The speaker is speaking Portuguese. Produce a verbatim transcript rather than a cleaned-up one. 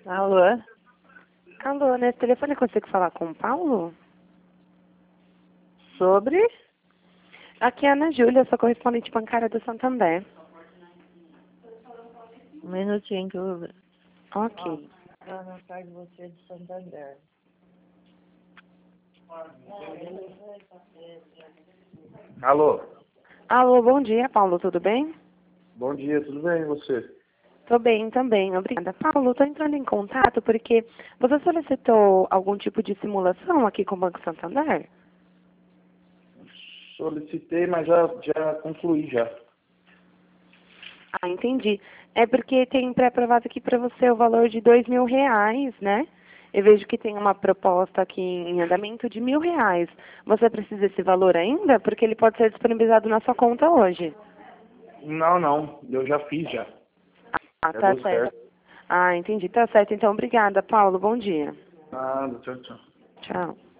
Alô? Alô, nesse telefone eu consigo falar com o Paulo? Sobre? Aqui é a Ana Júlia, sou correspondente bancária do Santander. Um minutinho que eu vou ver. Ok. Ah, na tarde você é de Santander. Alô, Alô, bom dia, Paulo, tudo bem? bom dia, tudo bem e você? Tô bem também, obrigada. Paulo, tô entrando em contato porque você solicitou algum tipo de simulação aqui com o Banco Santander? Solicitei, mas já, já concluí já. Ah, entendi. É porque tem pré-aprovado aqui para você o valor de dois mil reais, né? Eu vejo que tem uma proposta aqui em andamento de mil reais. Você precisa desse valor ainda? Porque ele pode ser disponibilizado na sua conta hoje. Não, não, eu já fiz já. Ah, Já tá deu certo. certo. Ah, entendi. Tá certo. Então, obrigada, Paulo. Bom dia. Nada, tchau, tchau. Tchau.